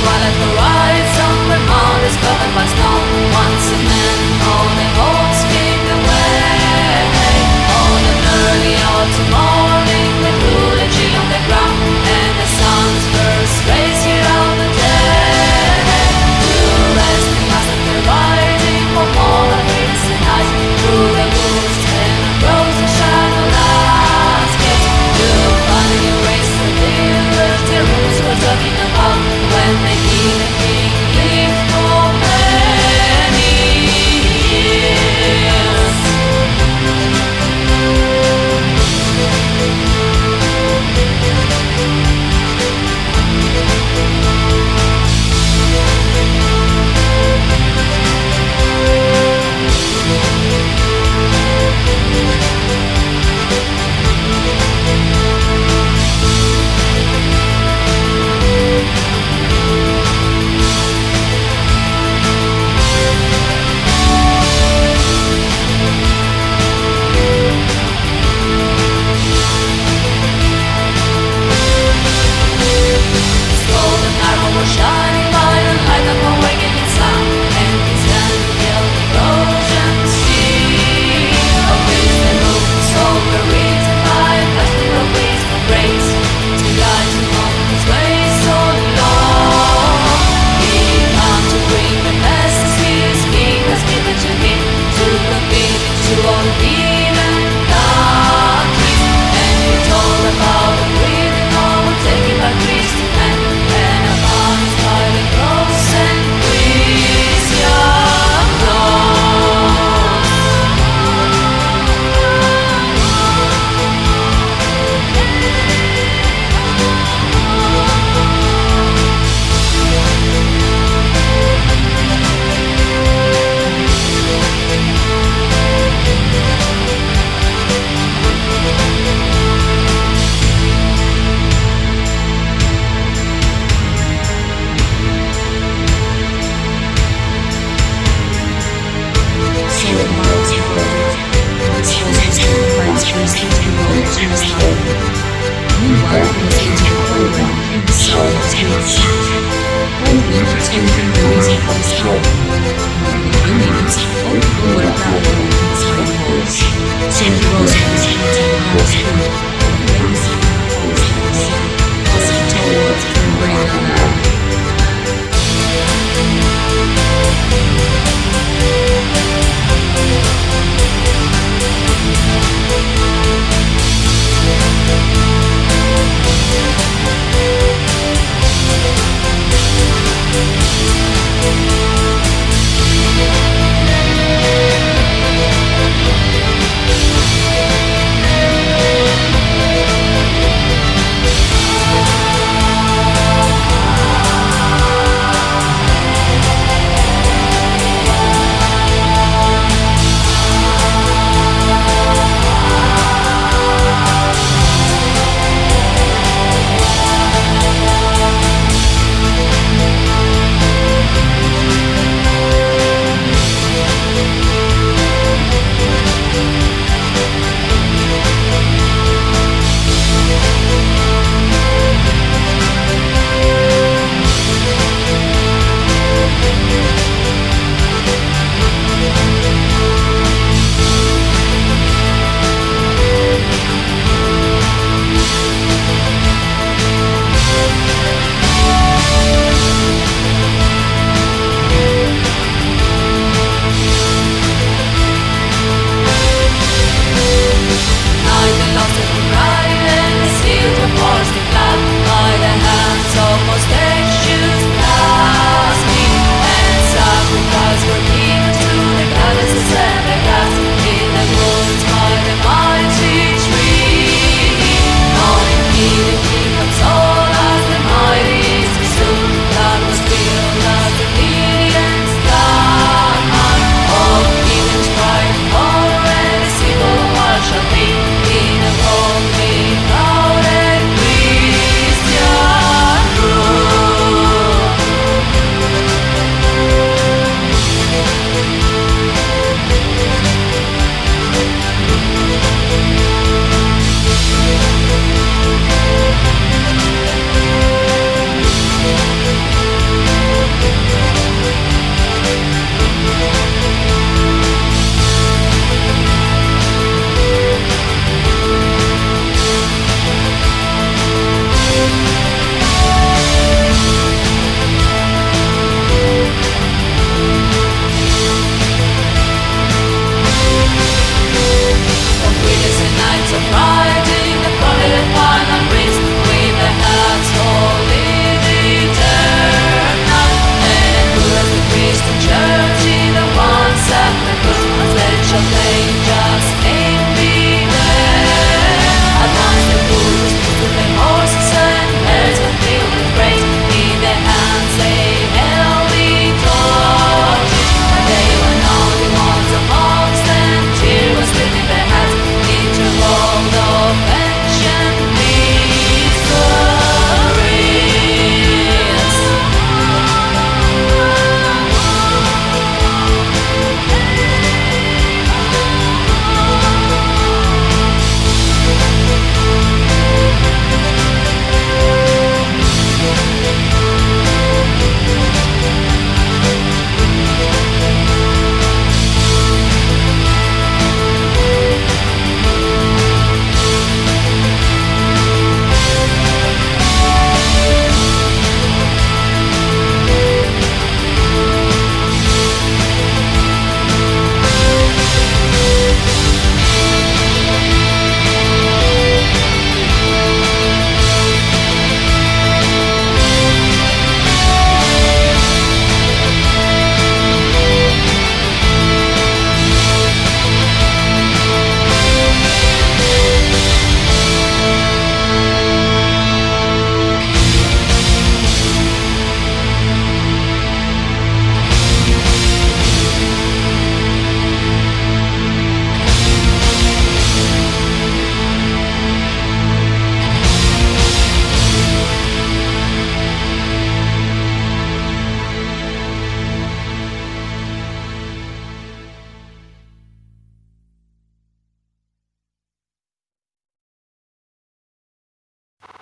twilight horizon, the mound is covered by snow. Once a man, all the hopes fade away. On an early autumn morning, the cooler chill on the ground, and the sun's first rays here out the day. To rest we must after riding for all the hills and heights, through the woods and across the shadow landscapes. To finally erase the rivers the roots were talking about, when the heathen king lived for many years. Shining by the light of awakening sun, and his hand held the frozen sea. A wisdom moves over it, by a festival of wisdom grace, to guide him on his way so long. He come to bring the message his king has given to him, to convey it to all heathen countries. And he told about the breathing overtaken by Christian men, and about his smiling cross and Christian cross. Meanwhile, he was into the program in the soul of his only pretending the reason for his trouble. Indians only were about his rainbows. Send the rose in his hand and rose food. When he was he told